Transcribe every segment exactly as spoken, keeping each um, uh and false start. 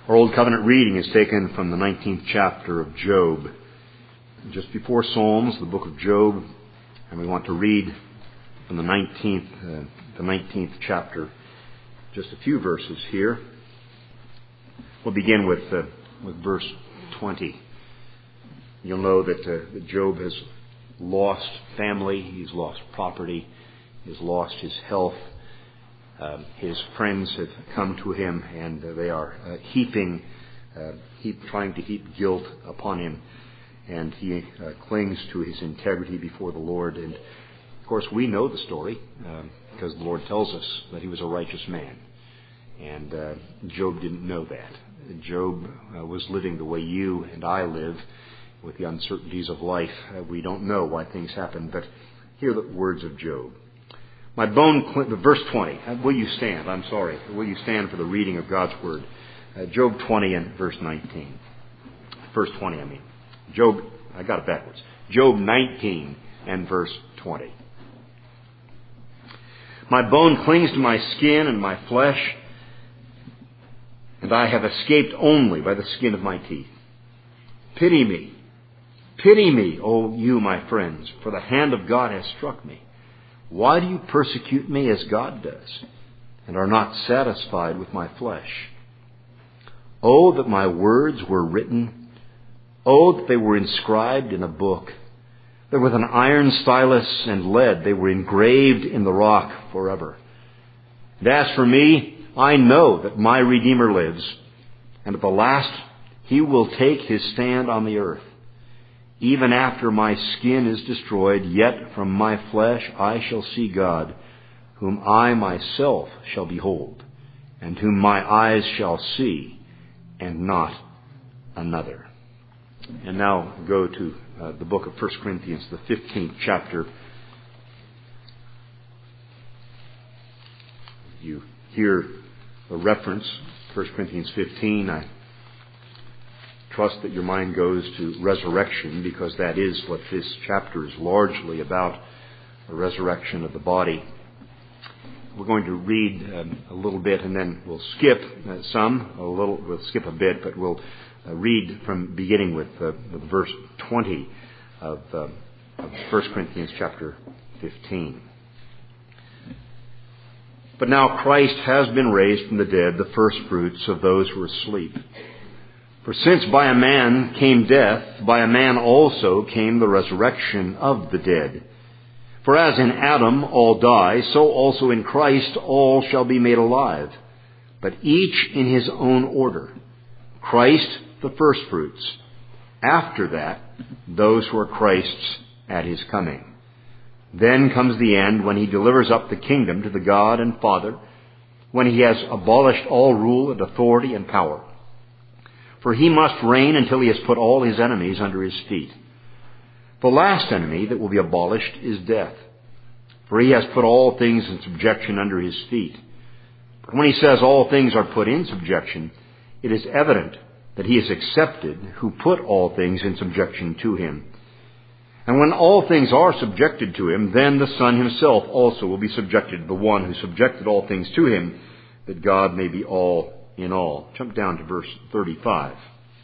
Our Old Covenant reading is taken from the nineteenth chapter of Job. Just before Psalms, the book of Job, and we want to read from the nineteenth, uh, the nineteenth chapter, just a few verses here. We'll begin with uh, with verse twenty. You'll know that, uh, that Job has lost family, he's lost property, he's lost his health. Uh, his friends have come to him, and uh, they are uh, heaping, uh, heap, trying to heap guilt upon him. And he uh, clings to his integrity before the Lord. And, of course, we know the story uh, because the Lord tells us that he was a righteous man. And uh, Job didn't know that. Job uh, was living the way you and I live, with the uncertainties of life. Uh, we don't know why things happen, but hear the words of Job. My bone, cl- verse twenty. Uh, will you stand? I'm sorry. Will you stand for the reading of God's Word? Uh, Job twenty and verse nineteen. Verse twenty, I mean. Job, I got it backwards. Job nineteen and verse twenty. My bone clings to my skin and my flesh, and I have escaped only by the skin of my teeth. Pity me. Pity me, O you, my friends, for the hand of God has struck me. Why do you persecute me as God does, and are not satisfied with my flesh? Oh, that my words were written. Oh, that they were inscribed in a book, that with an iron stylus and lead they were engraved in the rock forever. And as for me, I know that my Redeemer lives, and at the last he will take his stand on the earth. Even after my skin is destroyed, yet from my flesh I shall see God, whom I myself shall behold, and whom my eyes shall see, and not another. And now go to uh, the book of First Corinthians, the fifteenth chapter. You hear a reference, First Corinthians fifteen. I trust that your mind goes to resurrection, because that is what this chapter is largely about, the resurrection of the body. We're going to read um, a little bit, and then we'll skip uh, some, a little, we'll skip a bit, but we'll uh, read from beginning with, uh, with verse twenty of, uh, of First Corinthians chapter fifteen. But now Christ has been raised from the dead, the firstfruits of those who are asleep. For since by a man came death, by a man also came the resurrection of the dead. For as in Adam all die, so also in Christ all shall be made alive, but each in his own order. Christ the firstfruits. After that, those who are Christ's at his coming. Then comes the end, when he delivers up the kingdom to the God and Father, when he has abolished all rule and authority and power. For he must reign until he has put all his enemies under his feet. The last enemy that will be abolished is death. For he has put all things in subjection under his feet. But when he says all things are put in subjection, it is evident that he is accepted who put all things in subjection to him. And when all things are subjected to him, then the Son himself also will be subjected to the one who subjected all things to him, that God may be all in all. Jump down to verse thirty-five.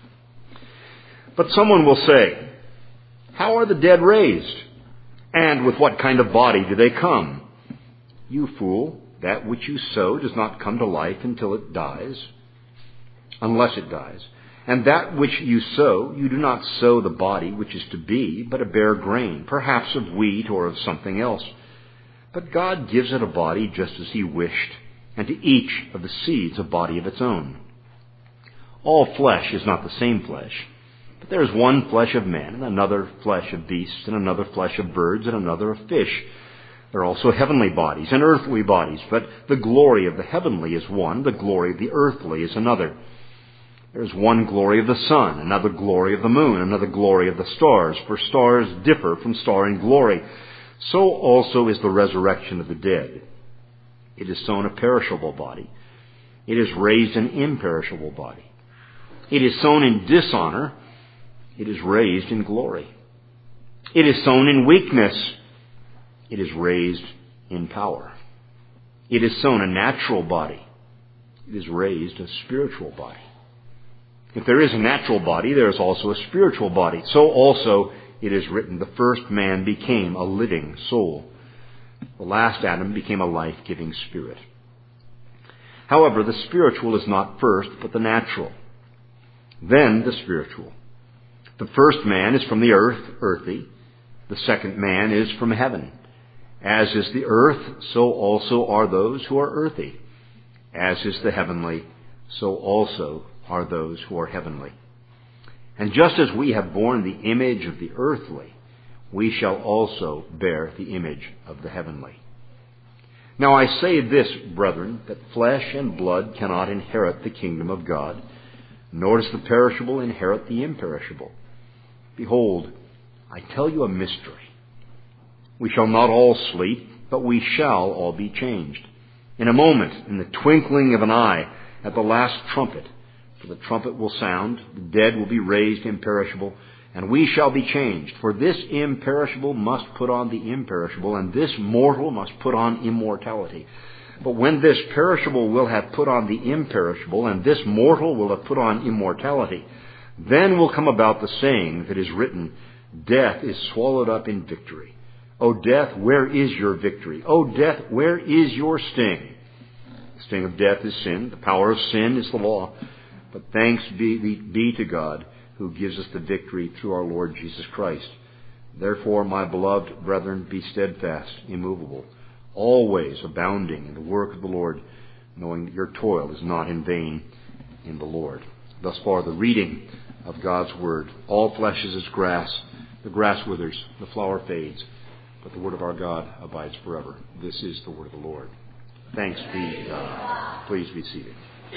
But someone will say, how are the dead raised? And with what kind of body do they come? You fool, that which you sow does not come to life until it dies, unless it dies. And that which you sow, you do not sow the body which is to be, but a bare grain, perhaps of wheat or of something else. But God gives it a body just as he wished, and to each of the seeds a body of its own. All flesh is not the same flesh, but there is one flesh of men, and another flesh of beasts, and another flesh of birds, and another of fish. There are also heavenly bodies and earthly bodies, but the glory of the heavenly is one, the glory of the earthly is another. There is one glory of the sun, another glory of the moon, another glory of the stars, for stars differ from star in glory. So also is the resurrection of the dead. It is sown a perishable body. It is raised an imperishable body. It is sown in dishonor. It is raised in glory. It is sown in weakness. It is raised in power. It is sown a natural body. It is raised a spiritual body. If there is a natural body, there is also a spiritual body. So also it is written, the first man became a living soul. The last Adam became a life-giving spirit. However, the spiritual is not first, but the natural. Then the spiritual. The first man is from the earth, earthy. The second man is from heaven. As is the earth, so also are those who are earthy. As is the heavenly, so also are those who are heavenly. And just as we have borne the image of the earthly, we shall also bear the image of the heavenly. Now I say this, brethren, that flesh and blood cannot inherit the kingdom of God, nor does the perishable inherit the imperishable. Behold, I tell you a mystery. We shall not all sleep, but we shall all be changed. In a moment, in the twinkling of an eye, at the last trumpet. For the trumpet will sound, the dead will be raised imperishable, and we shall be changed. For this imperishable must put on the imperishable, and this mortal must put on immortality. But when this perishable will have put on the imperishable, and this mortal will have put on immortality, then will come about the saying that is written, Death is swallowed up in victory. O death, where is your victory? O death, where is your sting? The sting of death is sin. The power of sin is the law. But thanks be, be to God, who gives us the victory through our Lord Jesus Christ. Therefore, my beloved brethren, be steadfast, immovable, always abounding in the work of the Lord, knowing that your toil is not in vain in the Lord. Thus far, the reading of God's Word. All flesh is as grass. The grass withers, the flower fades, but the Word of our God abides forever. This is the Word of the Lord. Thanks be to God. Please be seated.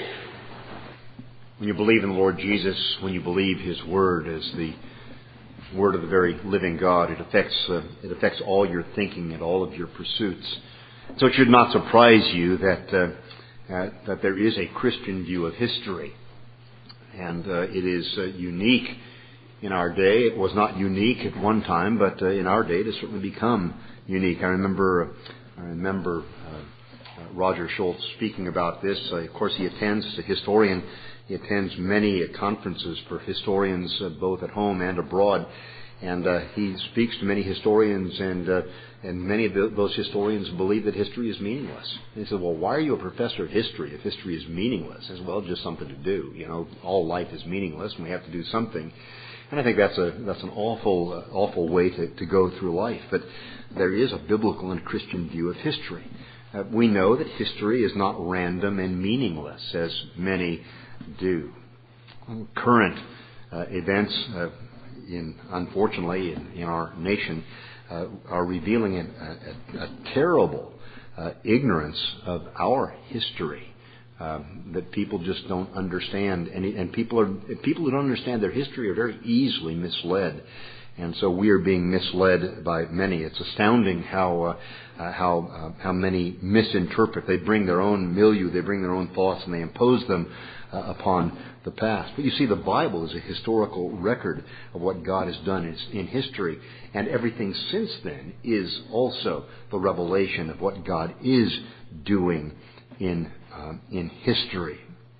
When you believe in the Lord Jesus, when you believe His Word as the Word of the very living God, it affects uh, it affects all your thinking and all of your pursuits. So it should not surprise you that uh, uh, that there is a Christian view of history, and uh, it is uh, unique in our day. It was not unique at one time, but uh, in our day it has certainly become unique. I remember uh, I remember uh, uh, Roger Schultz speaking about this. Uh, of course, he attends as a historian. He attends many conferences for historians, uh, both at home and abroad, and uh, he speaks to many historians, and uh, and many of the, those historians believe that history is meaningless. And he said, "Well, why are you a professor of history if history is meaningless?" I said, "Well, just something to do. You know, all life is meaningless, and we have to do something." And I think that's a that's an awful uh, awful way to, to go through life. But there is a biblical and Christian view of history. Uh, we know that history is not random and meaningless, as many do. Current uh, events, uh, in unfortunately in, in our nation, uh, are revealing a, a, a terrible uh, ignorance of our history um, that people just don't understand, and, and people are people who don't understand their history are very easily misled. And so we are being misled by many. It's astounding how uh, uh, how uh, how many misinterpret. They bring their own milieu, they bring their own thoughts, and they impose them uh, upon the past. But you see, the Bible is a historical record of what God has done in, in history, and everything since then is also the revelation of what God is doing in um, in history.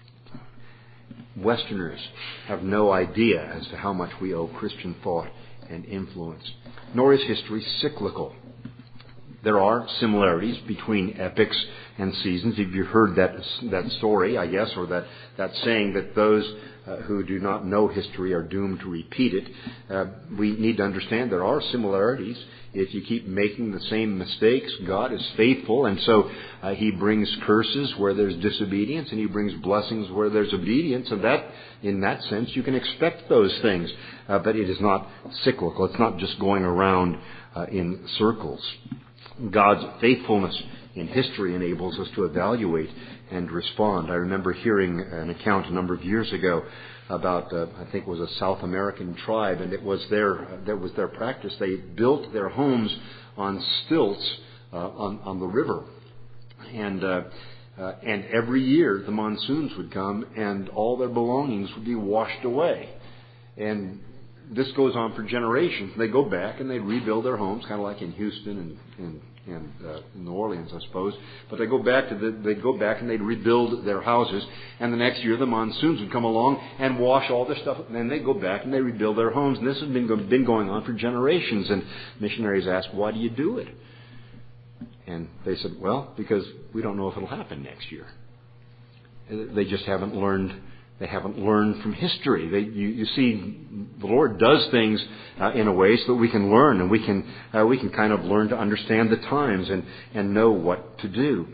Westerners have no idea as to how much we owe Christian thought and influence. Nor is history cyclical. There are similarities between epics and seasons. If you've heard that that story, I guess, or that, that saying that those uh, who do not know history are doomed to repeat it, uh, we need to understand there are similarities. If you keep making the same mistakes, God is faithful, and so uh, He brings curses where there's disobedience, and He brings blessings where there's obedience, and that, in that sense, you can expect those things. Uh, but it is not cyclical. It's not just going around uh, in circles. God's faithfulness in history enables us to evaluate and respond. I remember hearing an account a number of years ago about, uh, I think it was a South American tribe, and it was their uh, that was their practice. They built their homes on stilts uh, on on the river, and uh, uh, and every year the monsoons would come, and all their belongings would be washed away, and this goes on for generations. They go back and they rebuild their homes, kind of like in Houston and, and and uh, New Orleans, I suppose. But they go back to the, they'd go back and they'd rebuild their houses, and the next year the monsoons would come along and wash all their stuff, and then they'd go back and they rebuild their homes. And this has been been going on for generations. And missionaries asked, "Why do you do it?" And they said, "Well, because we don't know if it'll happen next year." They just haven't learned. They haven't learned from history. They, you, you see, the Lord does things uh, in a way so that we can learn, and we can uh, we can kind of learn to understand the times and, and know what to do.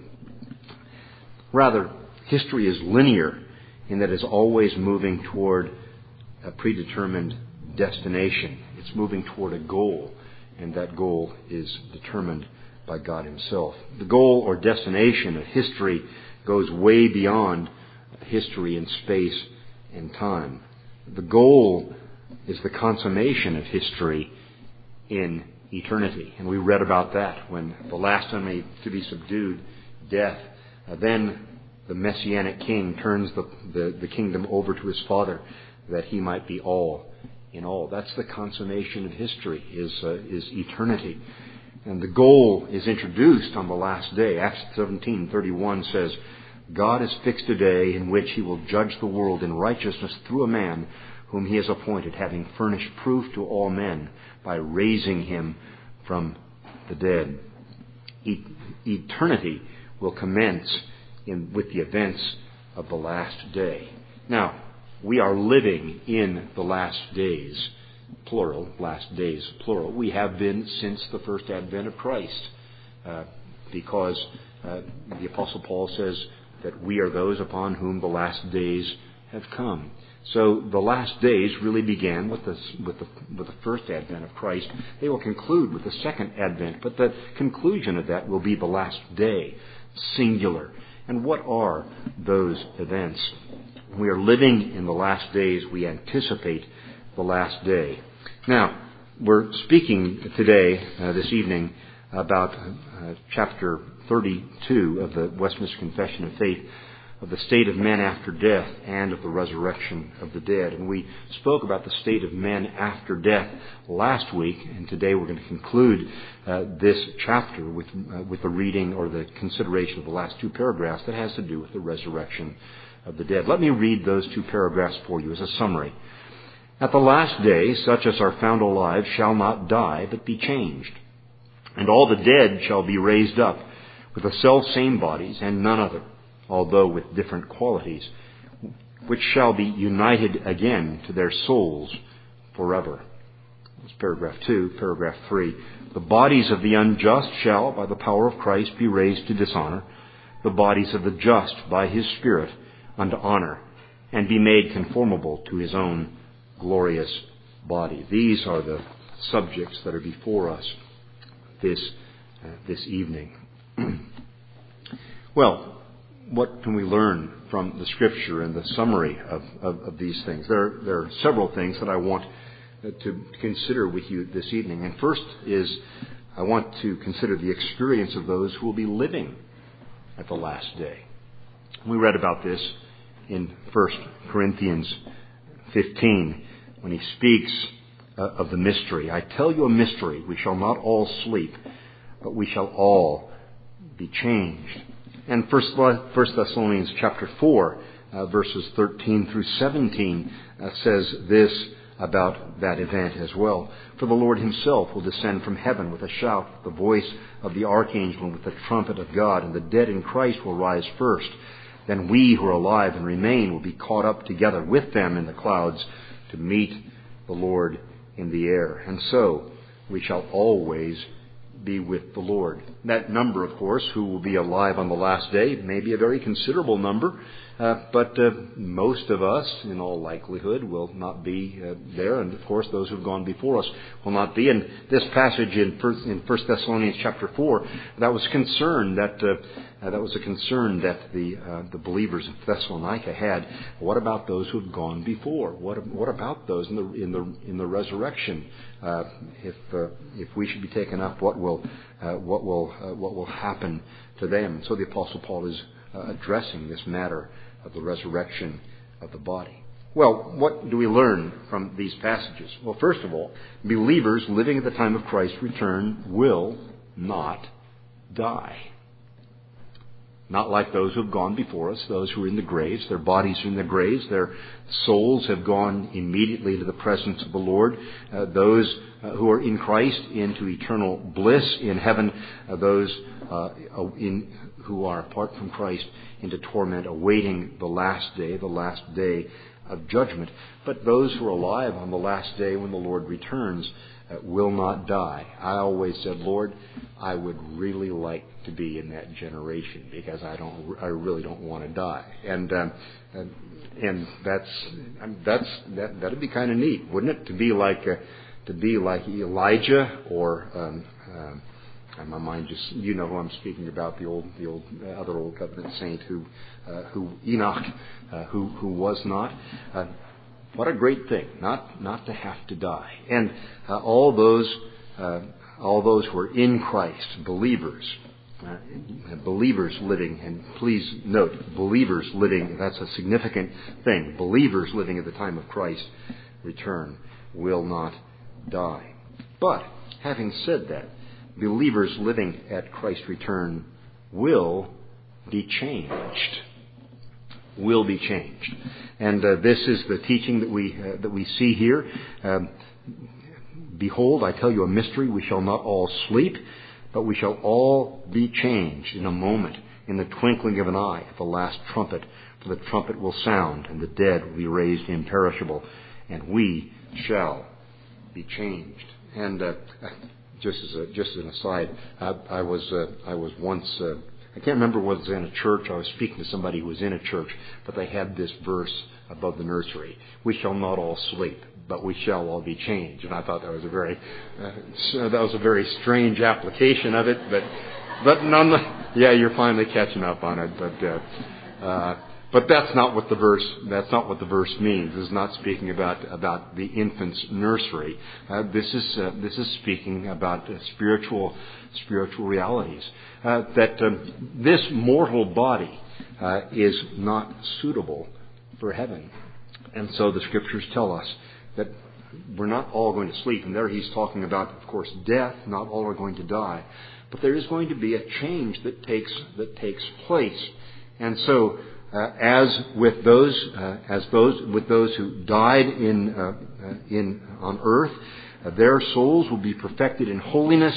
Rather, history is linear in that it's always moving toward a predetermined destination. It's moving toward a goal, and that goal is determined by God Himself. The goal or destination of history goes way beyond history in space and time. The goal is the consummation of history in eternity. And we read about that when the last enemy to be subdued, death, uh, then the Messianic King turns the, the, the kingdom over to His Father that He might be all in all. That's the consummation of history, is, uh, is eternity. And the goal is introduced on the last day. Acts seventeen thirty-one says, God has fixed a day in which He will judge the world in righteousness through a man whom He has appointed, having furnished proof to all men by raising Him from the dead. E- eternity will commence in, with the events of the last day. Now, we are living in the last days, plural, last days, plural. We have been since the first advent of Christ, uh, because uh, the Apostle Paul says that we are those upon whom the last days have come. So the last days really began with the, with the, with the first advent of Christ. They will conclude with the second advent, but the conclusion of that will be the last day, singular. And what are those events? We are living in the last days. We anticipate the last day. Now, we're speaking today, uh, this evening, about uh, chapter thirty-two of the Westminster Confession of Faith, of the state of men after death and of the resurrection of the dead. And we spoke about the state of men after death last week, and today we're going to conclude uh, this chapter with uh, with the reading or the consideration of the last two paragraphs that has to do with the resurrection of the dead. Let me read those two paragraphs for you as a summary. At the last day, such as are found alive shall not die, but be changed. And all the dead shall be raised up with the self-same bodies and none other, although with different qualities, which shall be united again to their souls forever. That's paragraph two. Paragraph three. The bodies of the unjust shall, by the power of Christ, be raised to dishonor, the bodies of the just by His Spirit unto honor, and be made conformable to His own glorious body. These are the subjects that are before us this uh, this evening. Well, what can we learn from the Scripture and the summary of, of, of these things? There, there are several things that I want to consider with you this evening. And first is, I want to consider the experience of those who will be living at the last day. We read about this in First Corinthians fifteen, when he speaks uh, of the mystery. I tell you a mystery, we shall not all sleep, but we shall all be changed. And First Thessalonians chapter four, uh, verses thirteen through seventeen, uh, says this about that event as well. For the Lord Himself will descend from heaven with a shout, the voice of the archangel, and with the trumpet of God, and the dead in Christ will rise first. Then we who are alive and remain will be caught up together with them in the clouds to meet the Lord in the air. And so we shall always be with the Lord. That number, of course, who will be alive on the last day may be a very considerable number, uh, but uh, most of us, in all likelihood, will not be uh, there. And, of course, those who have gone before us will not be. And this passage in First, in First Thessalonians chapter four, that was concern that uh, uh, that was a concern that the uh, the believers of Thessalonica had. What about those who have gone before? What what about those in the in the in the resurrection? Uh, if uh, if we should be taken up, what will uh, what will uh, what will happen to them? And so the Apostle Paul is uh, addressing this matter of the resurrection of the body. Well, what do we learn from these passages? Well, first of all, believers living at the time of Christ's return will not die. Not like those who have gone before us, those who are in the graves. Their bodies are in the graves. Their souls have gone immediately to the presence of the Lord. Uh, those uh, who are in Christ into eternal bliss in heaven. Uh, those uh, in, who are apart from Christ into torment, awaiting the last day, the last day of judgment. But those who are alive on the last day when the Lord returns uh, will not die. I always said, Lord, I would really like to be in that generation because I don't, I really don't want to die. And um, and, and that's that's that that'd be kind of neat, wouldn't it? To be like uh, to be like Elijah or. Um, um, And my mind just, you know who I'm speaking about, the old, the old, uh, other old covenant saint who, uh, who Enoch, uh, who, who was not. Uh, what a great thing, not, not to have to die. And uh, all those, uh, all those who are in Christ, believers, uh, believers living, and please note, believers living. That's a significant thing. Believers living at the time of Christ's return will not die. But having said that, believers living at Christ's return will be changed. Will be changed. And uh, this is the teaching that we uh, that we see here. Um, Behold, I tell you a mystery. We shall not all sleep, but we shall all be changed in a moment, in the twinkling of an eye, at the last trumpet. For the trumpet will sound, and the dead will be raised imperishable, and we shall be changed. And uh, Just as a, just as an aside, I, I was uh, I was once uh, I can't remember whether it was in a church. I was speaking to somebody who was in a church, but they had this verse above the nursery: "We shall not all sleep, but we shall all be changed." And I thought that was a very uh, that was a very strange application of it, but but none. Yeah, you're finally catching up on it, but. Uh, uh, But that's not what the verse. That's not what the verse means. This is not speaking about about the infant's nursery. Uh, this is uh, this is speaking about uh, spiritual spiritual realities. Uh, that um, this mortal body uh, is not suitable for heaven, and so the Scriptures tell us that we're not all going to sleep. And there he's talking about, of course, death. Not all are going to die, but there is going to be a change that takes that takes place, and so. Uh, as with those, uh, as those with those who died in uh, uh, in on earth, uh, their souls will be perfected in holiness,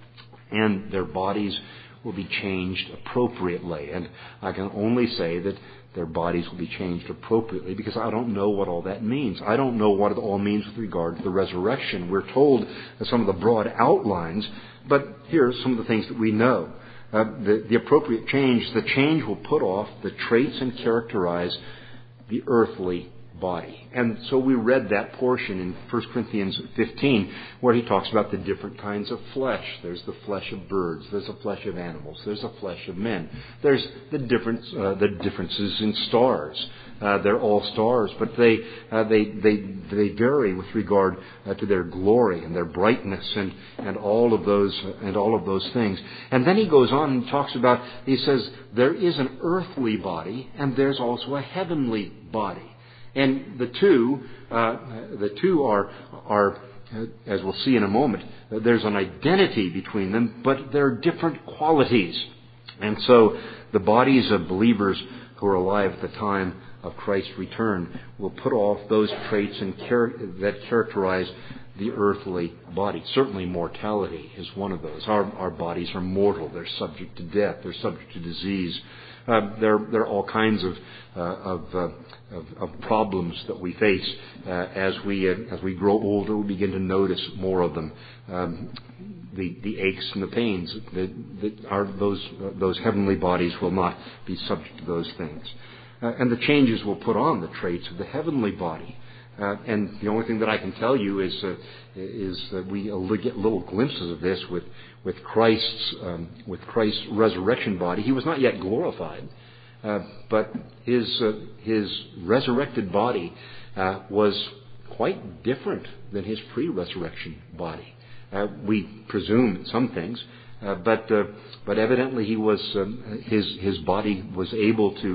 and their bodies will be changed appropriately. And I can only say that their bodies will be changed appropriately because I don't know what all that means. I don't know what it all means with regard to the resurrection. We're told some of the broad outlines, but here are some of the things that we know. Uh, the, the appropriate change, the change will put off the traits and characterize the earthly body. And so we read that portion in First Corinthians fifteen where he talks about the different kinds of flesh. There's the flesh of birds. There's the flesh of animals. There's the flesh of men. There's the difference, uh, the differences in stars. Uh, they're all stars, but they uh, they they they vary with regard uh, to their glory and their brightness and, and all of those uh, and all of those things. And then he goes on and talks about. He says there is an earthly body and there's also a heavenly body, and the two uh, the two are are. As we'll see in a moment, there's an identity between them, but they're different qualities. And so the bodies of believers who are alive at the time of Christ's return will put off those traits and char- that characterize the earthly body. Certainly mortality is one of those. Our, our bodies are mortal. They're subject to death. They're subject to disease. Uh, there, there are all kinds of uh, of, uh, of of problems that we face uh, as we uh, as we grow older. We begin to notice more of them. Um, the the aches and the pains that, that are those uh, those heavenly bodies will not be subject to those things, uh, and the changes will put on the traits of the heavenly body. Uh, and the only thing that I can tell you is uh, is that we get little glimpses of this with with Christ's um, with Christ's resurrection body. He was not yet glorified, uh, but his uh, his resurrected body uh, was quite different than his pre-resurrection body. Uh, we presume some things, uh, but uh, but evidently he was um, his his body was able to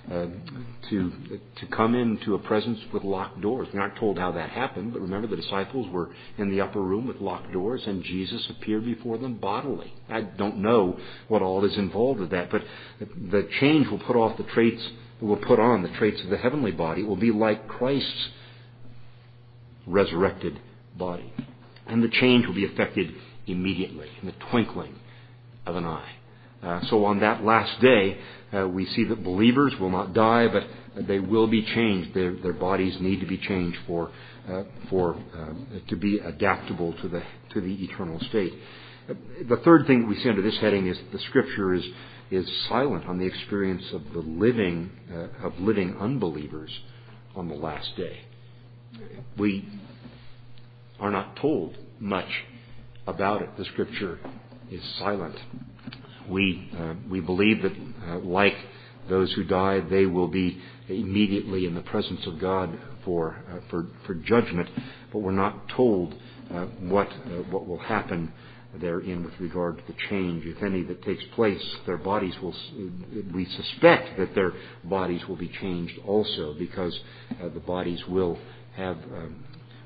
uh, to to come into a presence with locked doors. We're not told how that happened, but remember the disciples were in the upper room with locked doors, and Jesus appeared before them bodily. I don't know what all is involved with that, but the change will put off the traits, will put on the traits of the heavenly body. It will be like Christ's resurrected body. And the change will be effected immediately, in the twinkling of an eye. Uh, so on that last day, uh, we see that believers will not die, but they will be changed. Their, their bodies need to be changed for uh, for uh, to be adaptable to the to the eternal state. Uh, the third thing that we see under this heading is the Scripture is is silent on the experience of the living uh, of living unbelievers on the last day. We are not told much about it. The Scripture is silent. We uh, we believe that, uh, like those who die, they will be immediately in the presence of God for uh, for for judgment. But we're not told uh, what uh, what will happen therein with regard to the change, if any, that takes place. Their bodies will. We suspect that their bodies will be changed also, because uh, the bodies will have. Um,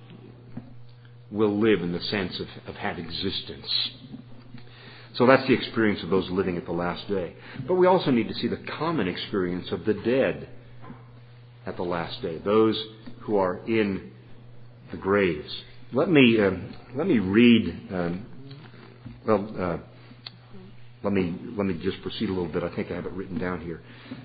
will live in the sense of, of had existence. So that's the experience of those living at the last day. But we also need to see the common experience of the dead at the last day, those who are in the graves. Let me uh, let me read. Um, well, uh, let me let me just proceed a little bit. I think I have it written down here.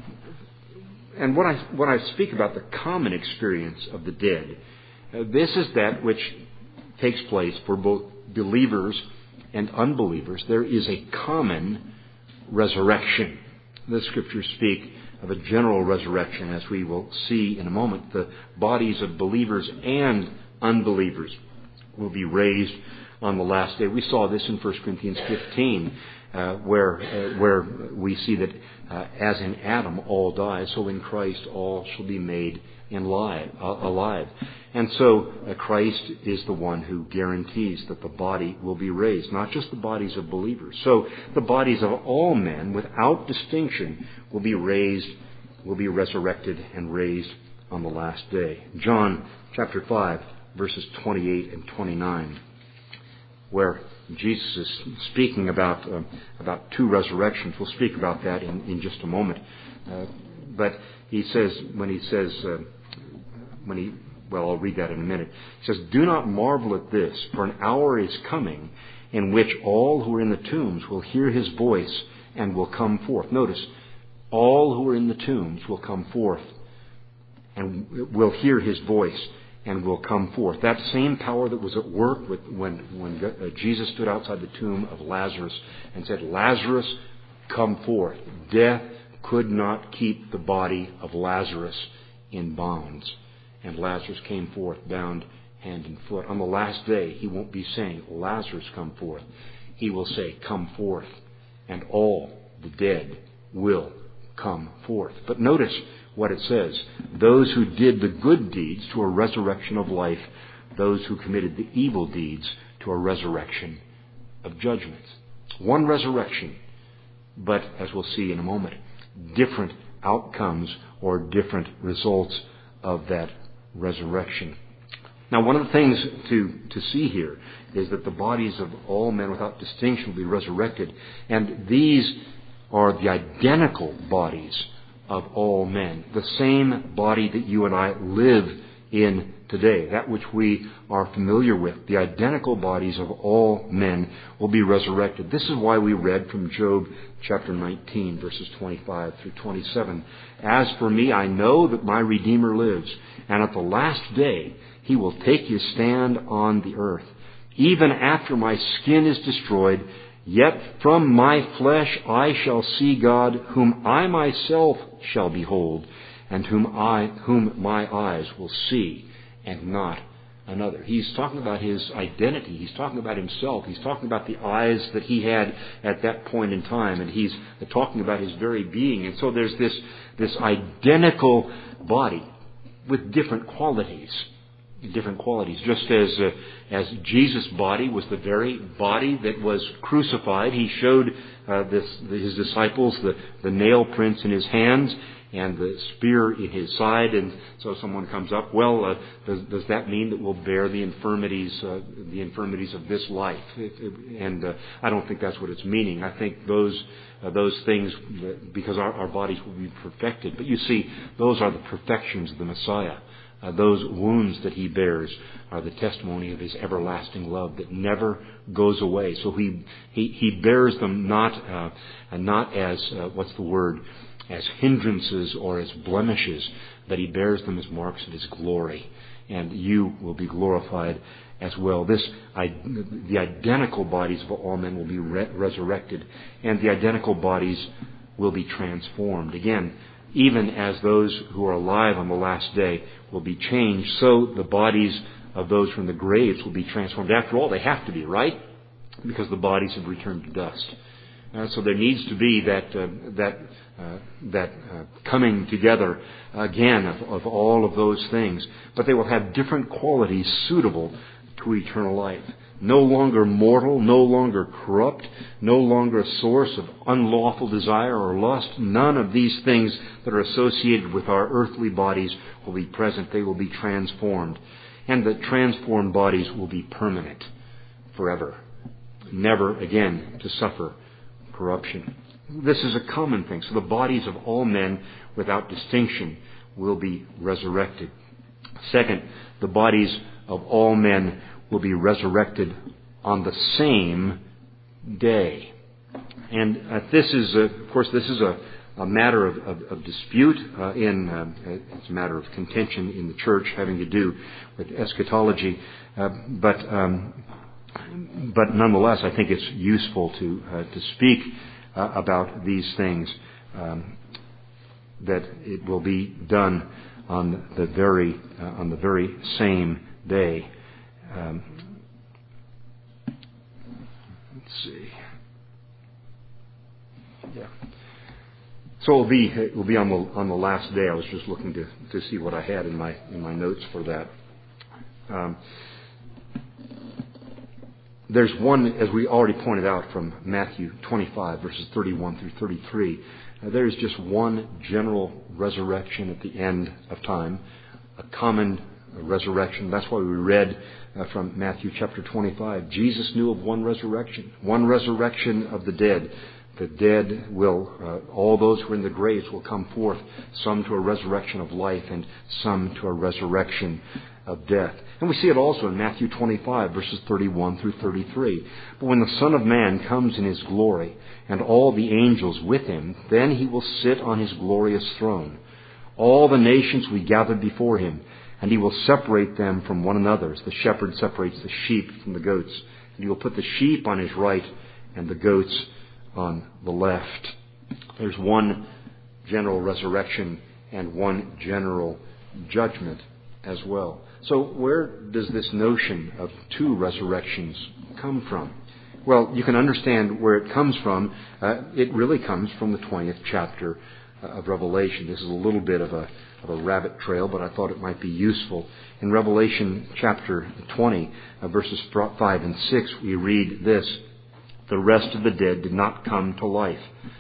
And when I when I speak about the common experience of the dead, uh, this is that which takes place for both believers and unbelievers. There is a common resurrection. The Scriptures speak of a general resurrection, as we will see in a moment. The bodies of believers and unbelievers will be raised on the last day. We saw this in First Corinthians fifteen, uh, where uh, where we see that uh, as in Adam all die, so in Christ all shall be made in live, uh, alive. And so uh, Christ is the one who guarantees that the body will be raised, not just the bodies of believers. So the bodies of all men, without distinction, will be raised, will be resurrected and raised on the last day. John chapter five, verses twenty-eight and twenty-nine, where Jesus is speaking about uh, about two resurrections. We'll speak about that in, in just a moment. Uh, but he says, when he says, uh, when he, well, I'll read that in a minute. He says, "Do not marvel at this, for an hour is coming in which all who are in the tombs will hear his voice and will come forth." Notice, all who are in the tombs will come forth and will hear his voice and will come forth. That same power that was at work with, when, when Jesus stood outside the tomb of Lazarus and said, "Lazarus, come forth." Death could not keep the body of Lazarus in bonds. And Lazarus came forth bound hand and foot. On the last day, he won't be saying, "Lazarus, come forth." He will say, "Come forth." And all the dead will come forth. But notice what it says. Those who did the good deeds to a resurrection of life. Those who committed the evil deeds to a resurrection of judgment. One resurrection, but as we'll see in a moment, different outcomes or different results of that resurrection. Now, one of the things to, to see here is that the bodies of all men without distinction will be resurrected, and these are the identical bodies of all men, the same body that you and I live in today, that which we are familiar with. The identical bodies of all men will be resurrected. This is why we read from Job chapter nineteen, verses twenty-five through twenty-seven. "As for me, I know that my Redeemer lives, and at the last day he will take his stand on the earth. Even after my skin is destroyed, yet from my flesh I shall see God, whom I myself shall behold, and whom I, whom my eyes will see, and not another." He's talking about his identity. He's talking about himself. He's talking about the eyes that he had at that point in time, and he's talking about his very being. And so there's this, this identical body with different qualities. Different qualities. Just as uh, as Jesus' body was the very body that was crucified, he showed uh, this, his disciples the, the nail prints in his hands, and the spear in his side. And so someone comes up, well, uh, does, does that mean that we'll bear the infirmities, uh, the infirmities of this life? It, it, and uh, I don't think that's what it's meaning. I think those uh, those things, because our, our bodies will be perfected. But you see, those are the perfections of the Messiah. Uh, those wounds that he bears are the testimony of his everlasting love that never goes away. So he he, he bears them not uh, not as uh, what's the word as hindrances or as blemishes, but he bears them as marks of his glory, and you will be glorified as well. This I, the identical bodies of all men will be re- resurrected, and the identical bodies will be transformed again. Even as those who are alive on the last day will be changed, so the bodies of those from the graves will be transformed. After all, they have to be, right? Because the bodies have returned to dust. Uh, so there needs to be that uh, that uh, that uh, coming together again of, of all of those things. But they will have different qualities suitable to eternal life. No longer mortal, no longer corrupt, no longer a source of unlawful desire or lust. None of these things that are associated with our earthly bodies will be present. They will be transformed. And the transformed bodies will be permanent forever. Never again to suffer corruption. This is a common thing. So the bodies of all men without distinction will be resurrected. Second, the bodies of all men will be resurrected on the same day. And uh, this is, uh, of course, this is a, a matter of, of, of dispute uh, in, uh, it's a matter of contention in the church having to do with eschatology. Uh, but, um, but nonetheless, I think it's useful to, uh, to speak uh, about these things, um, that it will be done on the very, uh, on the very same day. Um, let's see. Yeah. So it will be it will be on the on the last day. I was just looking to, to see what I had in my in my notes for that. Um, there's one, as we already pointed out, from Matthew twenty-five verses thirty-one through thirty-three. Uh, there is just one general resurrection at the end of time, a common resurrection. That's why we read uh, from Matthew chapter twenty-five. Jesus knew of one resurrection, one resurrection of the dead. The dead will, uh, all those who are in the graves will come forth, some to a resurrection of life and some to a resurrection of death. And we see it also in Matthew twenty-five verses thirty-one through thirty-three. But when the Son of Man comes in his glory and all the angels with him, then he will sit on his glorious throne. All the nations will be gathered before him, and he will separate them from one another, as the shepherd separates the sheep from the goats. And he will put the sheep on his right and the goats on the left. There's one general resurrection and one general judgment as well. So where does this notion of two resurrections come from? Well, you can understand where it comes from. Uh, it really comes from the twentieth chapter uh, of Revelation. This is a little bit of a of a rabbit trail, but I thought it might be useful. In Revelation chapter twenty, uh, verses five and six, we read this: "The rest of the dead did not come to life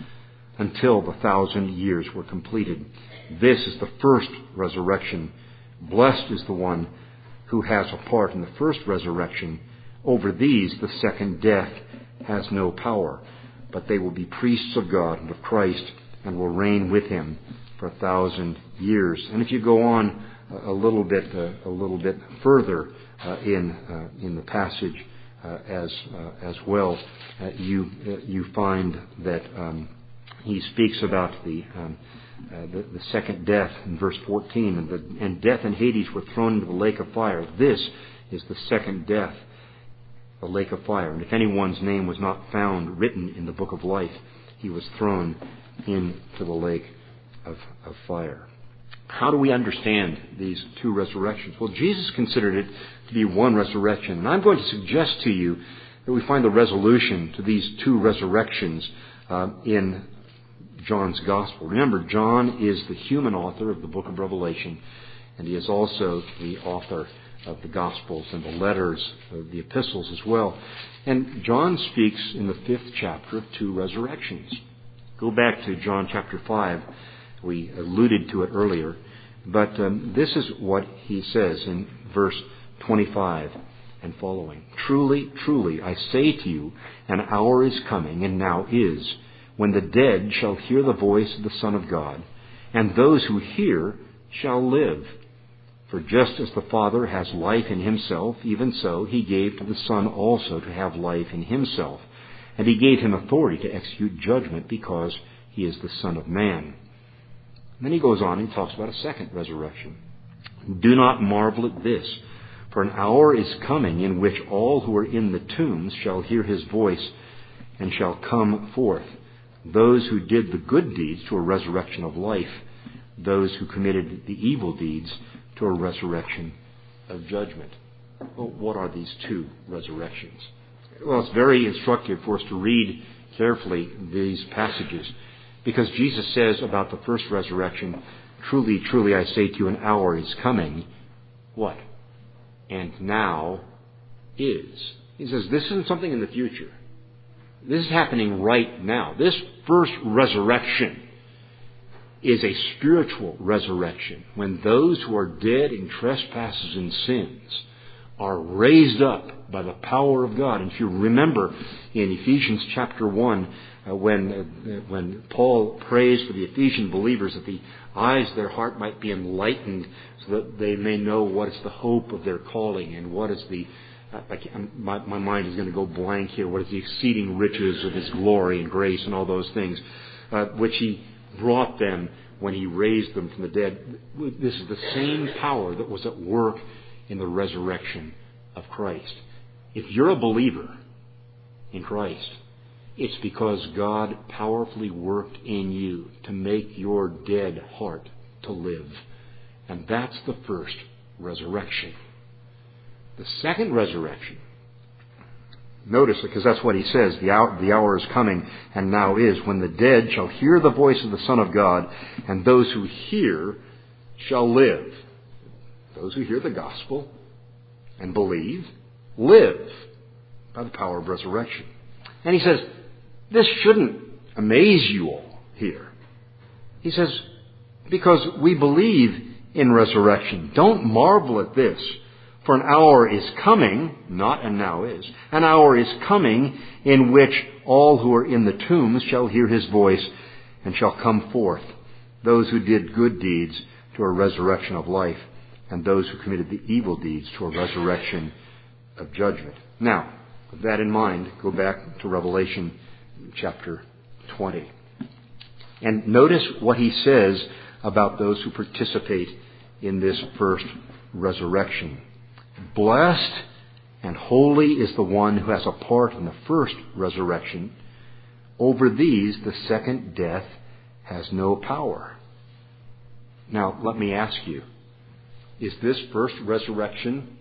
until the thousand years were completed. This is the first resurrection. Blessed is the one who has a part in the first resurrection. Over these the second death has no power, but they will be priests of God and of Christ and will reign with him for a thousand years." And if you go on a little bit, uh, a little bit further uh, in uh, in the passage uh, as uh, as well, uh, you uh, you find that um, he speaks about the, um, uh, the the second death in verse fourteen, and, the, and death and Hades were thrown into the lake of fire. This is the second death, the lake of fire. And if anyone's name was not found written in the book of life, he was thrown into the lake of, of fire. How do we understand these two resurrections? Well, Jesus considered it to be one resurrection. And I'm going to suggest to you that we find the resolution to these two resurrections uh, in John's Gospel. Remember, John is the human author of the book of Revelation, and he is also the author of the Gospels and the letters, of the epistles as well. And John speaks in the fifth chapter of two resurrections. Go back to John chapter five. We alluded to it earlier. But um, this is what he says in verse twenty-five and following. Truly, truly, I say to you, an hour is coming, and now is, when the dead shall hear the voice of the Son of God, and those who hear shall live. For just as the Father has life in himself, even so he gave to the Son also to have life in himself. And he gave him authority to execute judgment, because he is the Son of Man. And then he goes on and talks about a second resurrection. Do not marvel at this, for an hour is coming in which all who are in the tombs shall hear his voice and shall come forth. Those who did the good deeds to a resurrection of life, those who committed the evil deeds to a resurrection of judgment. Well, what are these two resurrections? Well, it's very instructive for us to read carefully these passages, because Jesus says about the first resurrection, truly, truly, I say to you, an hour is coming. What? And now is. He says this isn't something in the future. This is happening right now. This first resurrection is a spiritual resurrection, when those who are dead in trespasses and sins are raised up by the power of God. And if you remember in Ephesians chapter one, uh, when uh, when Paul prays for the Ephesian believers that the eyes of their heart might be enlightened, so that they may know what is the hope of their calling, and what is the uh, I can't, my, my mind is going to go blank here. What is the exceeding riches of His glory and grace and all those things, uh, which He brought them when He raised them from the dead. This is the same power that was at work in the resurrection of Christ. If you're a believer in Christ, it's because God powerfully worked in you to make your dead heart to live. And that's the first resurrection. The second resurrection, notice it, because that's what he says, the hour, the hour is coming and now is, when the dead shall hear the voice of the Son of God, and those who hear shall live. Those who hear the gospel and believe live by the power of resurrection. And he says, this shouldn't amaze you all here. He says, because we believe in resurrection. Don't marvel at this. For an hour is coming, not and now is, an hour is coming in which all who are in the tombs shall hear his voice and shall come forth, those who did good deeds to a resurrection of life, and those who committed the evil deeds to a resurrection of judgment. Now, with that in mind, go back to Revelation chapter twenty. And notice what he says about those who participate in this first resurrection. Blessed and holy is the one who has a part in the first resurrection. Over these, the second death has no power. Now, let me ask you, is this first resurrection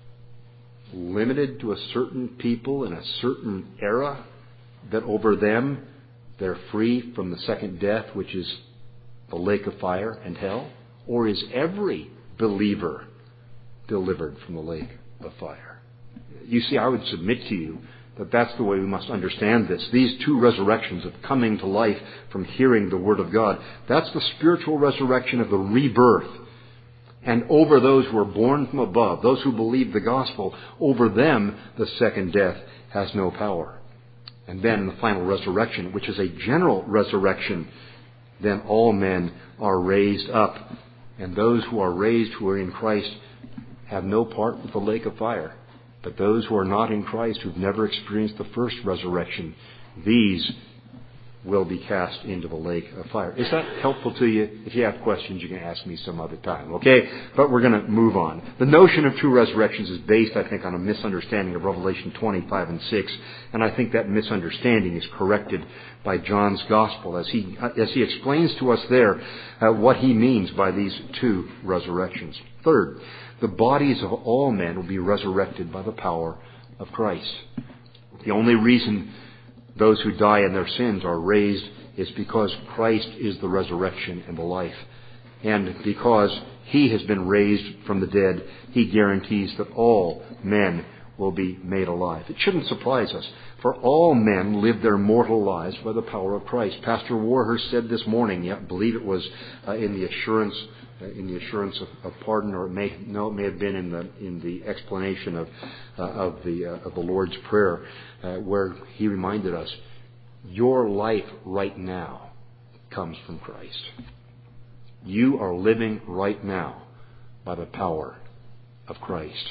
limited to a certain people in a certain era, that over them they're free from the second death, which is the lake of fire and hell? Or is every believer delivered from the lake of fire? You see, I would submit to you that that's the way we must understand this. These two resurrections of coming to life from hearing the Word of God, that's the spiritual resurrection of the rebirth. And over those who are born from above, those who believe the gospel, over them the second death has no power. And then in the final resurrection, which is a general resurrection, then all men are raised up. And those who are raised, who are in Christ, have no part with the lake of fire. But those who are not in Christ, who've never experienced the first resurrection, these will be cast into the lake of fire. Is that helpful to you? If you have questions, you can ask me some other time, okay? But we're going to move on. The notion of two resurrections is based, I think, on a misunderstanding of Revelation twenty-five and six, and I think that misunderstanding is corrected by John's Gospel as he as he explains to us there uh, what he means by these two resurrections. Third, the bodies of all men will be resurrected by the power of Christ. The only reason those who die in their sins are raised is because Christ is the resurrection and the life. And because He has been raised from the dead, He guarantees that all men will be made alive. It shouldn't surprise us, for all men live their mortal lives by the power of Christ. Pastor Warhurst said this morning, I believe it was uh, in the assurance uh, in the assurance of, of pardon, or it may no, it may have been in the in the explanation of uh, of the uh, of the Lord's Prayer, uh, where he reminded us, your life right now comes from Christ. You are living right now by the power of Christ.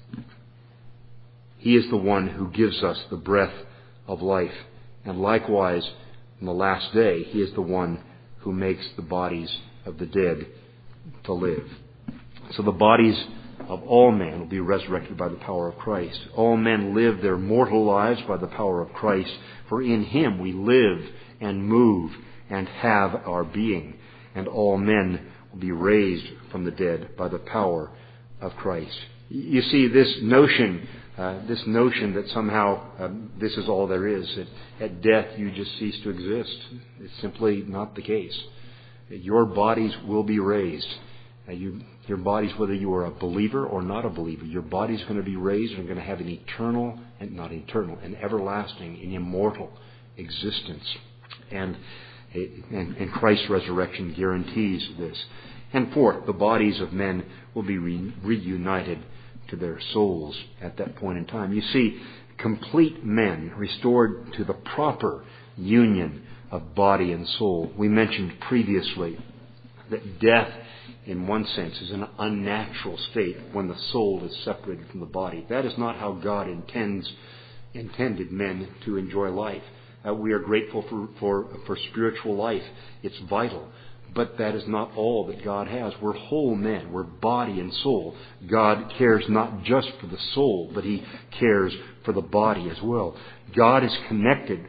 He is the one who gives us the breath of life. And likewise, in the last day, He is the one who makes the bodies of the dead to live. So the bodies of all men will be resurrected by the power of Christ. All men live their mortal lives by the power of Christ, for in Him we live and move and have our being. And all men will be raised from the dead by the power of Christ. You see, this notion, uh, this notion that somehow um, this is all there is, that at death you just cease to exist, is simply not the case. Your bodies will be raised. Uh, you, your bodies, whether you are a believer or not a believer, your body's going to be raised and going to have an eternal, and not eternal, an everlasting, an immortal existence. And And, and Christ's resurrection guarantees this. And fourth, the bodies of men will be re- reunited to their souls at that point in time. You see, complete men restored to the proper union of body and soul. We mentioned previously that death, in one sense, is an unnatural state when the soul is separated from the body. That is not how God intends intended men to enjoy life. Uh, we are grateful for, for, for spiritual life. It's vital. But that is not all that God has. We're whole men. We're body and soul. God cares not just for the soul, but He cares for the body as well. God is connected,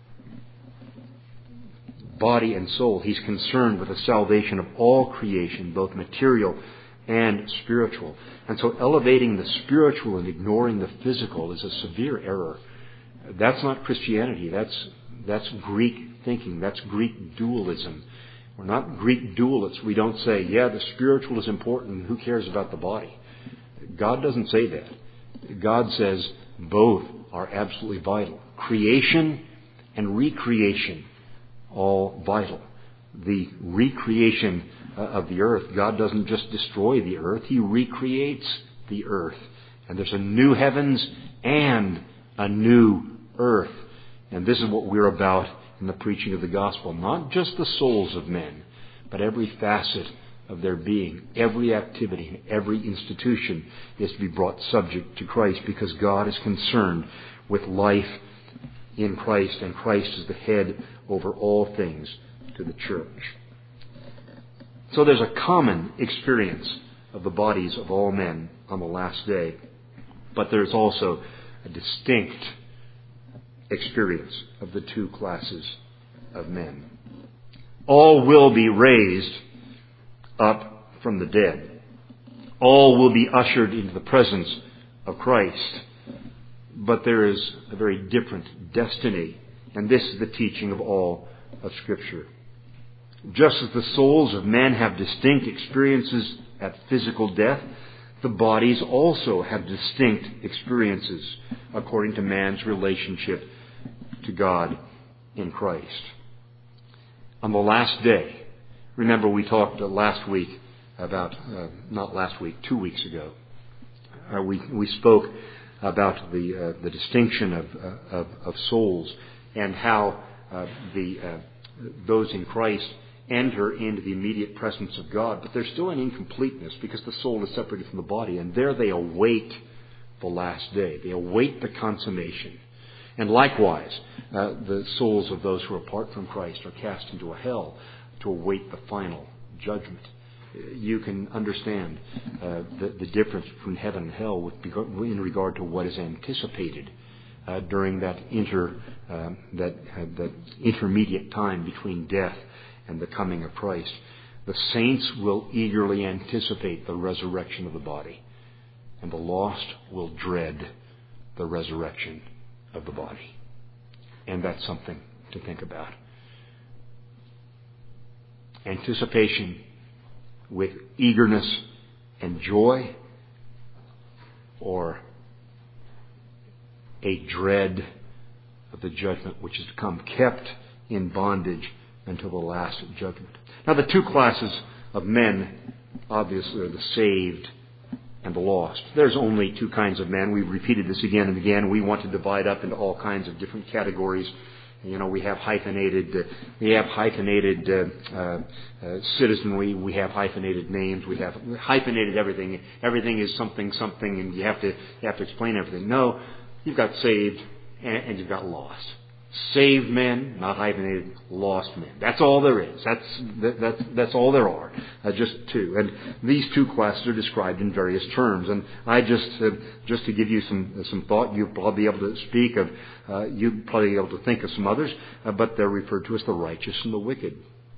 body and soul. He's concerned with the salvation of all creation, both material and spiritual. And so elevating the spiritual and ignoring the physical is a severe error. That's not Christianity. That's that's Greek thinking. That's Greek dualism. We're not Greek dualists. We don't say, yeah, the spiritual is important and who cares about the body. God doesn't say that. God says both are absolutely vital. Creation and recreation, all vital. The recreation of the earth, God doesn't just destroy the earth. He recreates the earth. And there's a new heavens and a new earth. And this is what we're about in the preaching of the gospel. Not just the souls of men, but every facet of their being. Every activity, every institution is to be brought subject to Christ, because God is concerned with life in Christ, and Christ is the head over all things to the church. So there's a common experience of the bodies of all men on the last day, but there's also a distinct experience of the two classes of men. All will be raised up from the dead. All will be ushered into the presence of Christ. But there is a very different destiny, and this is the teaching of all of Scripture. Just as the souls of men have distinct experiences at physical death, the bodies also have distinct experiences according to man's relationship to God in Christ. On the last day, remember we talked uh, last week about, uh, not last week, two weeks ago, uh, we we spoke about the uh, the distinction of, uh, of of souls, and how uh, the uh, those in Christ enter into the immediate presence of God, but there's still an incompleteness because the soul is separated from the body, and there they await the last day. They await the consummation. And likewise, uh, the souls of those who are apart from Christ are cast into a hell to await the final judgment. You can understand uh, the, the difference between heaven and hell with, in regard to what is anticipated uh, during that inter uh, that uh, that intermediate time between death and the coming of Christ. The saints will eagerly anticipate the resurrection of the body, and the lost will dread the resurrection of the body. And that's something to think about. Anticipation with eagerness and joy, or a dread of the judgment which is to come, kept in bondage until the last judgment. Now, the two classes of men, obviously, are the saved and the lost. There's only two kinds of men. We've repeated this again and again. We want to divide up into all kinds of different categories. You know, we have hyphenated, uh, we have hyphenated uh, uh, uh, citizenry. We have hyphenated names. We have hyphenated everything. Everything is something, something, and you have to you have to explain everything. No, you've got saved and, and you've got lost. Saved men, not hyphenated, lost men. That's all there is. That's that, that's that's all there are. Uh, just two, and these two classes are described in various terms. And I just uh, just to give you some some thought, you'll probably be able to speak of, uh, you'll probably be able to think of some others, uh, but they're referred to as the righteous and the wicked,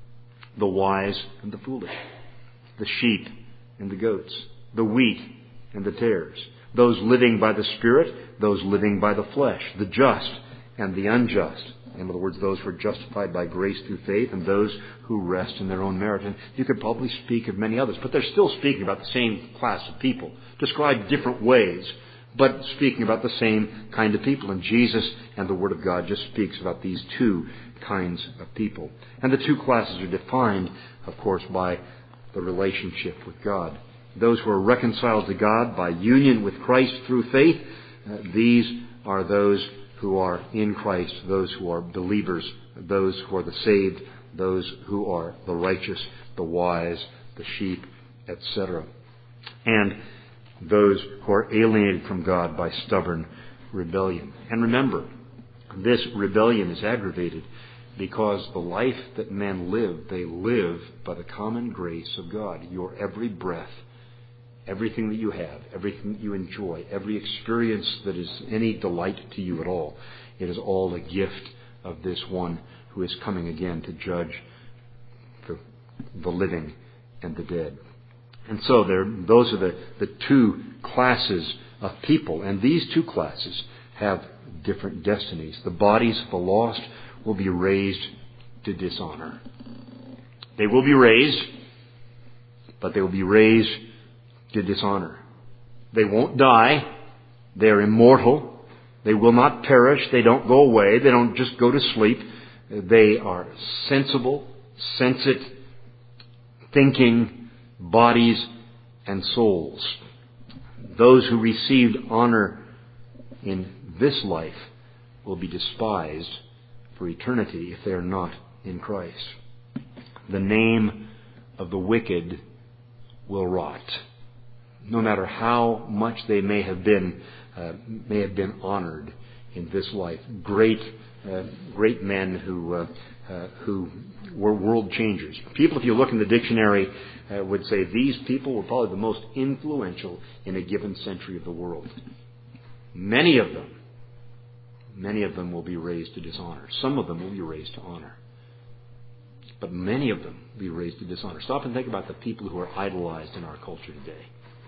the wise and the foolish, the sheep and the goats, the wheat and the tares, those living by the Spirit, those living by the flesh, the just and the unjust. In other words, those who are justified by grace through faith and those who rest in their own merit. And you could probably speak of many others, but they're still speaking about the same class of people, described different ways, but speaking about the same kind of people. And Jesus and the Word of God just speaks about these two kinds of people. And the two classes are defined, of course, by the relationship with God. Those who are reconciled to God by union with Christ through faith, uh, these are those who are in Christ, those who are believers, those who are the saved, those who are the righteous, the wise, the sheep, et cetera. And those who are alienated from God by stubborn rebellion. And remember, this rebellion is aggravated because the life that men live, they live by the common grace of God. Your every breath, everything that you have, everything that you enjoy, every experience that is any delight to you at all, it is all a gift of this one who is coming again to judge the, the living and the dead. And so there, those are the, the two classes of people. And these two classes have different destinies. The bodies of the lost will be raised to dishonor. They will be raised, but they will be raised to dishonor. They won't die. They are immortal. They will not perish. They don't go away. They don't just go to sleep. They are sensible, sensate, thinking bodies and souls. Those who received honor in this life will be despised for eternity if they are not in Christ. The name of the wicked will rot. No matter how much they may have been uh, may have been honored in this life, great uh, great men who uh, uh, who were world changers. People, if you look in the dictionary, uh, would say these people were probably the most influential in a given century of the world. Many of them, many of them will be raised to dishonor. Some of them will be raised to honor. But many of them will be raised to dishonor. Stop and think about the people who are idolized in our culture today.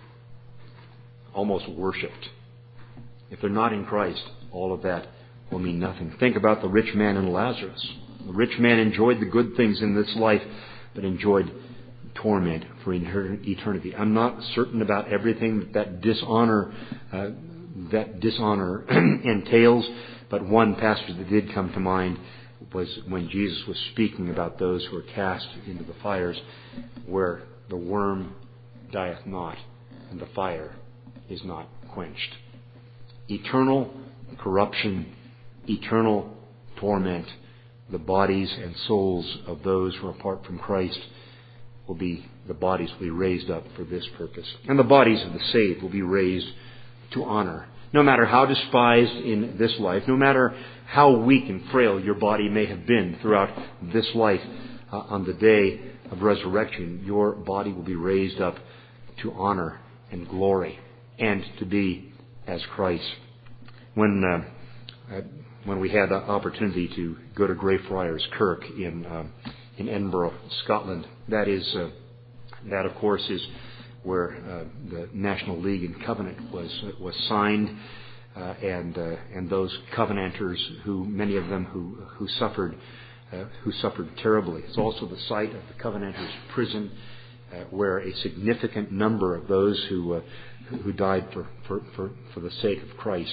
Almost worshipped. If they're not in Christ, all of that will mean nothing. Think about the rich man and Lazarus. The rich man enjoyed the good things in this life, but enjoyed torment for eternity. I'm not certain about everything that, that dishonor uh, that dishonor entails, but one passage that did come to mind was when Jesus was speaking about those who are cast into the fires, where the worm dieth not and the fire is not quenched. Eternal corruption, eternal torment. The bodies and souls of those who are apart from Christ will be, the bodies will be raised up for this purpose. And the bodies of the saved will be raised to honor. No matter how despised in this life, no matter how weak and frail your body may have been throughout this life, uh, on the day of resurrection, your body will be raised up to honor and glory and to be as Christ. When uh, uh, when we had the opportunity to go to Greyfriars Kirk in uh, in Edinburgh, Scotland, that is uh, that of course is where uh, the National League and Covenant was uh, was signed, uh, and uh, and those Covenanters, who many of them who who suffered uh, who suffered terribly. It's also the site of the Covenanters' prison, uh, where a significant number of those who uh, who died for, for, for, for the sake of Christ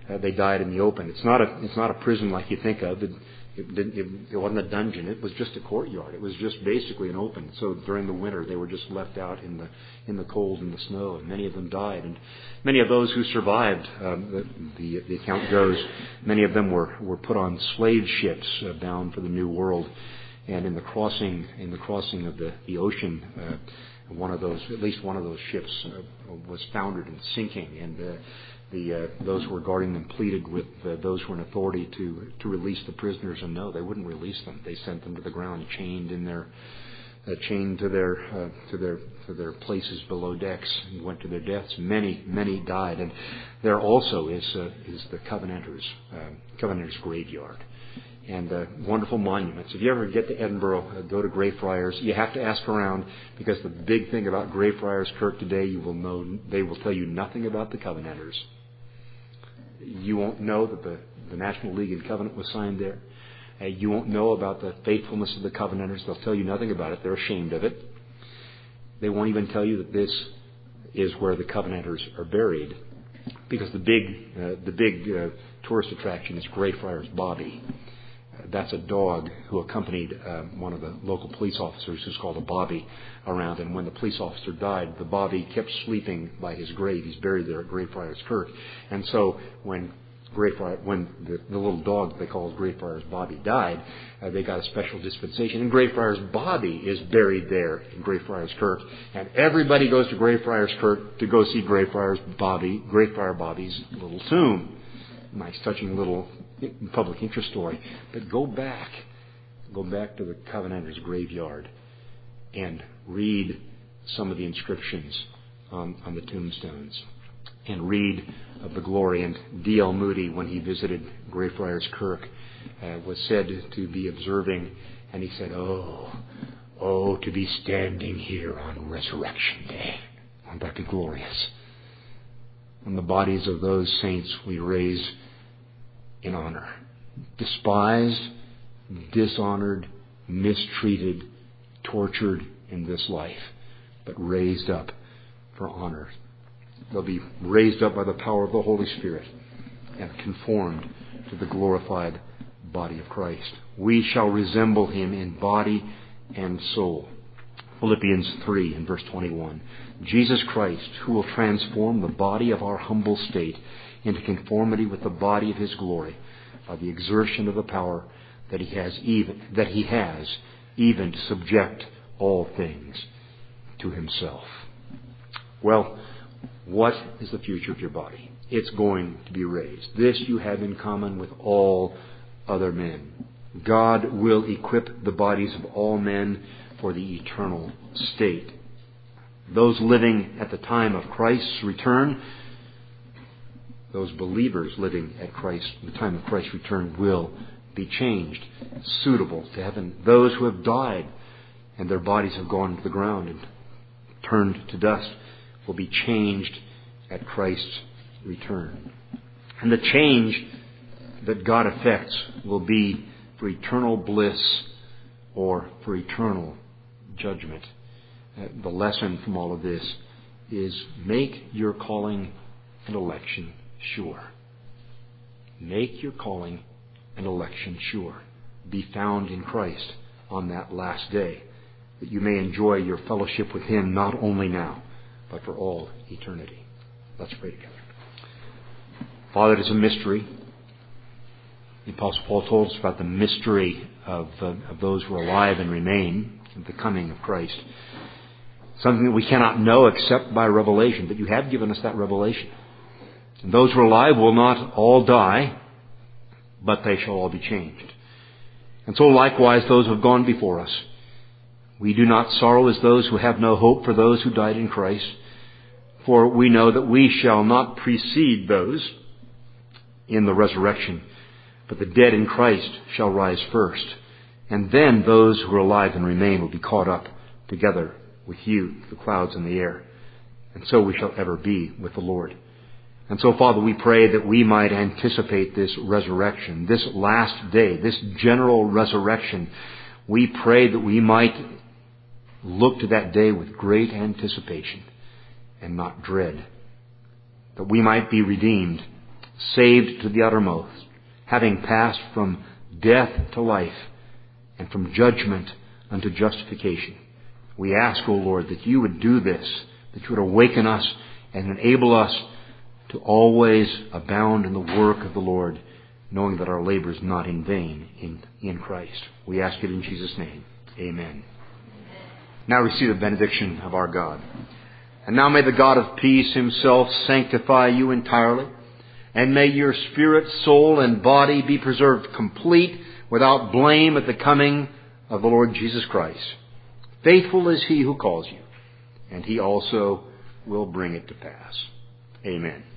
uh, they died in the open. It's not a it's not a prison like you think of. It, it, didn't, it, it wasn't a dungeon. It was just a courtyard. It was just basically an open. So during the winter, they were just left out in the in the cold and the snow, and many of them died. And many of those who survived, um, the, the the account goes, many of them were were put on slave ships uh, bound for the New World. And in the crossing in the crossing of the the ocean, uh, one of those, at least one of those ships, uh, was foundered and sinking, and uh, the uh, those who were guarding them pleaded with uh, those who were in authority to to release the prisoners, and no, they wouldn't release them. They sent them to the ground, chained in their uh, chained to their uh, to their to their places below decks, and went to their deaths. Many many died, and there also is uh, is the Covenanters uh, Covenanters graveyard. And uh, wonderful monuments. If you ever get to Edinburgh, uh, go to Greyfriars. You have to ask around, because the big thing about Greyfriars Kirk today, you will know they will tell you nothing about the Covenanters. You won't know that the, the National League and Covenant was signed there. Uh, you won't know about the faithfulness of the Covenanters. They'll tell you nothing about it. They're ashamed of it. They won't even tell you that this is where the Covenanters are buried, because the big uh, the big uh, tourist attraction is Greyfriars Bobby. That's a dog who accompanied uh, one of the local police officers, who's called a Bobby, around. And when the police officer died, the Bobby kept sleeping by his grave. He's buried there at Greyfriars Kirk. And so when Greyfriars, when the, the little dog they called Greyfriars Bobby died, uh, they got a special dispensation. And Greyfriars Bobby is buried there in Greyfriars Kirk. And everybody goes to Greyfriars Kirk to go see Greyfriars Bobby, Greyfriar Bobby's little tomb. Nice, touching little public interest story. But go back, go back to the Covenanters graveyard and read some of the inscriptions on, on the tombstones, and read of the glory. And D L Moody, when he visited Greyfriars Kirk, uh, was said to be observing, and he said, "Oh, oh, to be standing here on Resurrection Day. Won't that be glorious? And the bodies of those saints we raise in honor. Despised, dishonored, mistreated, tortured in this life, but raised up for honor. They'll be raised up by the power of the Holy Spirit and conformed to the glorified body of Christ. We shall resemble Him in body and soul." Philippians three and verse twenty-one. Jesus Christ, who will transform the body of our humble state into conformity with the body of His glory by the exertion of the power that He has even that He has even to subject all things to Himself. Well, what is the future of your body? It's going to be raised. This you have in common with all other men. God will equip the bodies of all men for the eternal state. Those living at the time of Christ's return, those believers living at Christ, the time of Christ's return, will be changed, suitable to heaven. Those who have died and their bodies have gone to the ground and turned to dust will be changed at Christ's return. And the change that God effects will be for eternal bliss or for eternal judgment. Uh, the lesson from all of this is make your calling and election sure. Make your calling and election sure. Be found in Christ on that last day, that you may enjoy your fellowship with Him not only now, but for all eternity. Let's pray together. Father, it is a mystery. The Apostle Paul told us about the mystery of, uh, of those who are alive and remain, of the coming of Christ. Something that we cannot know except by revelation, but you have given us that revelation. And those who are alive will not all die, but they shall all be changed. And so likewise those who have gone before us. We do not sorrow as those who have no hope for those who died in Christ, for we know that we shall not precede those in the resurrection, but the dead in Christ shall rise first. And then those who are alive and remain will be caught up together with you, the clouds in the air. And so we shall ever be with the Lord. And so, Father, we pray that we might anticipate this resurrection, this last day, this general resurrection. We pray that we might look to that day with great anticipation and not dread. That we might be redeemed saved to the uttermost, having passed from death to life, and from judgment unto justification. We ask, O Lord, that you would do this, that you would awaken us and enable us to always abound in the work of the Lord, knowing that our labor is not in vain in, in Christ. We ask it in Jesus' name. Amen. Now receive the benediction of our God. And now may the God of peace himself sanctify you entirely, and may your spirit, soul, and body be preserved complete, without blame at the coming of the Lord Jesus Christ. Faithful is he who calls you, and he also will bring it to pass. Amen.